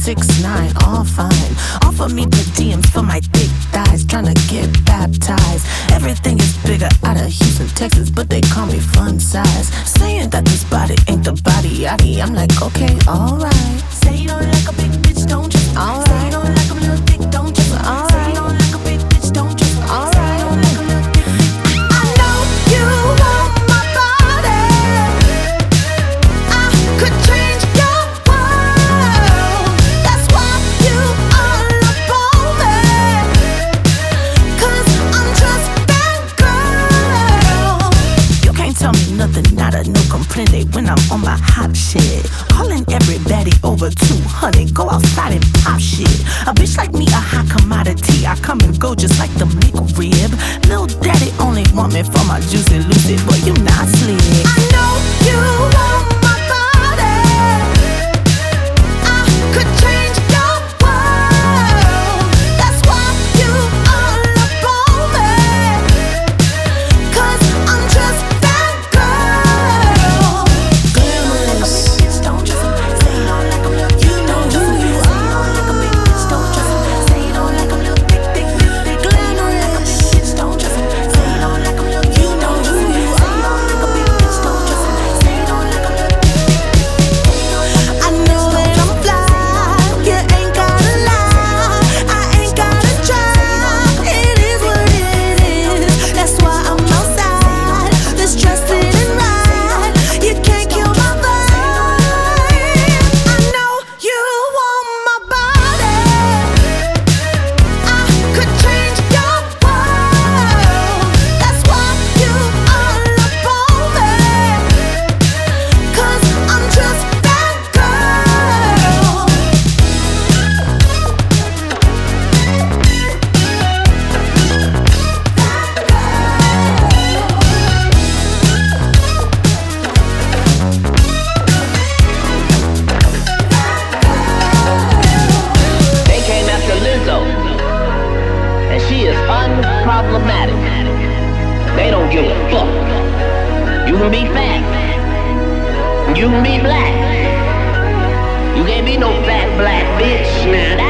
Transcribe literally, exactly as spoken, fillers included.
six nine, all fine. Offer me per diems for my thick thighs, tryna get baptized. Everything is bigger out of Houston, Texas, but they call me fun size. Saying that this body ain't the body yaddy, I'm like, okay, alright. Say you don't like a big bitch, don't you? Alright. Say you don't like a little dick, don't you? Alright. Say you don't like a big bitch, don't you? Alright. Say you don't like a little dick. I know you want my body. I could change your world. That's why you all up on me. 'Cause I'm just that girl. You can't tell me nothing, nada, no comprende when I'm on my hot shit. Calling everybody over two hundred, go outside and pop shit. A bitch like me, a hot commodity. I come and go just like the McRib. Lil' daddy only want me for my juicy lucid, but you not slick. I know you want my body. I could change your world. That's why you all up on me. 'Cause I'm just that girl. Glamorous. Don't just say you don't like 'em little. You know who you are. Say you don't like a big bitch. Don't just say you don't like 'em little big, big, big, big. Glamorous. Don't just say you don't like 'em little. You know who you are. Say you don't like a big bitch. Don't just say you don't like 'em little big, big, big. I know that I'm fly. You ain't gotta lie. I ain't gotta try. It is what it is. That's why I'm outside. This dress fitting right. You can't kill my vibe. I know you want my body. I could change your world. That's why you all up on me. 'Cause I'm just that girl. They came after Lizzo, and she is unproblematic. They don't give a fuck. You can be fat, you can be black. You can't be no fat black bitch. Now